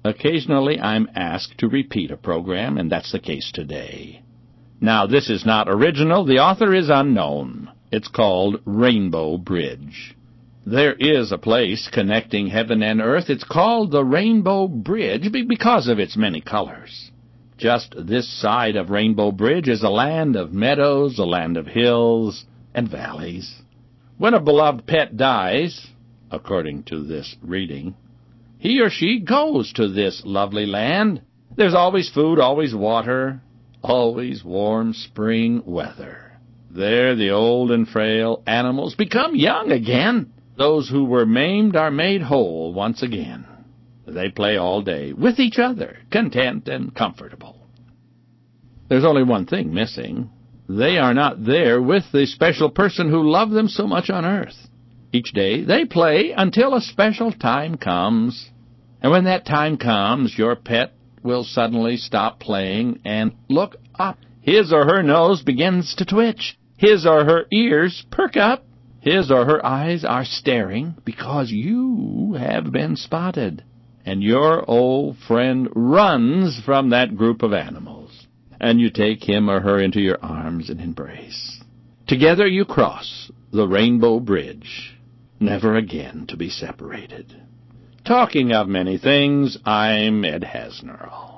Occasionally I'm asked to repeat a program, and that's the case today. Now, this is not original. The author is unknown. It's called Rainbow Bridge. There is a place connecting heaven and earth. It's called the Rainbow Bridge because of its many colors. Just this side of Rainbow Bridge is a land of meadows, a land of hills and valleys. When a beloved pet dies, according to this reading, he or she goes to this lovely land. There's always food, always water, always warm spring weather. There the old and frail animals become young again. Those who were maimed are made whole once again. They play all day with each other, content and comfortable. There's only one thing missing. They are not there with the special person who loved them so much on earth. Each day they play until a special time comes. And when that time comes, your pet will suddenly stop playing and look up. His or her nose begins to twitch. His or her ears perk up. His or her eyes are staring because you have been spotted. And your old friend runs from that group of animals. And you take him or her into your arms and embrace. Together you cross the Rainbow Bridge, never again to be separated. Talking of many things, I'm Ed Hasnerl.